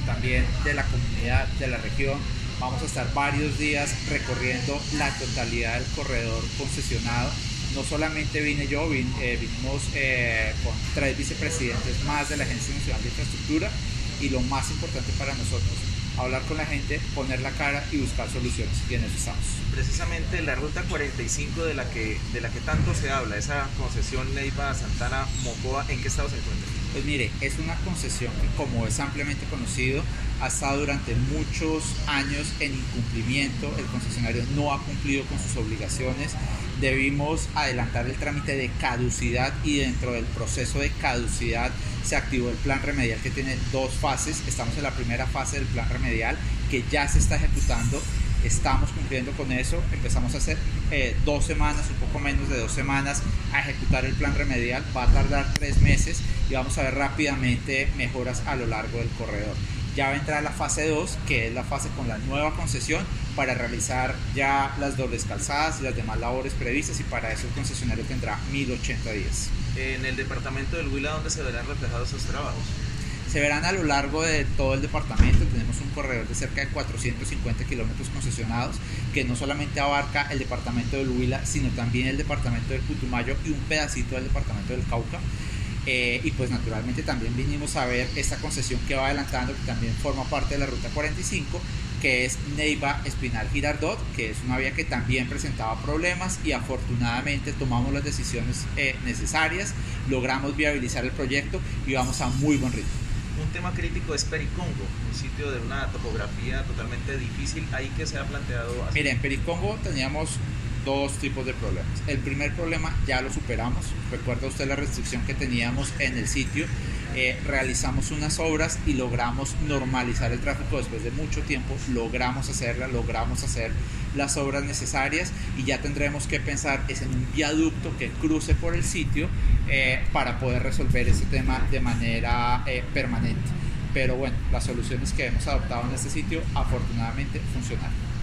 también de la comunidad, de la región. Vamos a estar varios días recorriendo la totalidad del corredor concesionado. No solamente vine yo, vinimos con 3 vicepresidentes más de la Agencia Nacional de Infraestructura, y lo más importante para nosotros, hablar con la gente, poner la cara y buscar soluciones, y en eso estamos. Precisamente la ruta 45 de la que tanto se habla, esa concesión Neiva-Santana-Mocoa, ¿en qué estado se encuentra? Pues mire, es una concesión que, como es ampliamente conocido, ha estado durante muchos años en incumplimiento. El concesionario no ha cumplido con sus obligaciones. Debimos adelantar el trámite de caducidad, y dentro del proceso de caducidad se activó el plan remedial, que tiene 2 fases. Estamos en la primera fase del plan remedial, que ya se está ejecutando. Estamos cumpliendo con eso. Empezamos a hacer 2 semanas, un poco menos de 2 semanas, a ejecutar el plan remedial. Va a tardar 3 meses y vamos a ver rápidamente mejoras a lo largo del corredor. Ya va a entrar la fase 2, que es la fase con la nueva concesión, para realizar ya las dobles calzadas y las demás labores previstas, y para eso el concesionario tendrá 1080 días. En el departamento del Huila, ¿dónde se verán reflejados esos trabajos? Se verán a lo largo de todo el departamento. Tenemos un corredor de cerca de 450 kilómetros concesionados, que no solamente abarca el departamento del Huila, sino también el departamento del Putumayo y un pedacito del departamento del Cauca. Y pues naturalmente también vinimos a ver esta concesión que va adelantando, que también forma parte de la ruta 45, que es Neiva-Espinal-Girardot, que es una vía que también presentaba problemas, y afortunadamente tomamos las decisiones necesarias, logramos viabilizar el proyecto y vamos a muy buen ritmo. Un tema crítico es Pericongo, un sitio de una topografía totalmente difícil. ¿Ahí que se ha planteado hacer? Mira, en Pericongo teníamos 2 tipos de problemas. El primer problema ya lo superamos. Recuerda usted la restricción que teníamos en el sitio. Realizamos unas obras y logramos normalizar el tráfico después de mucho tiempo. Logramos hacer las obras necesarias, y ya tendremos que pensar en un viaducto que cruce por el sitio para poder resolver ese tema de manera permanente. Pero bueno, las soluciones que hemos adoptado en este sitio afortunadamente funcionaron.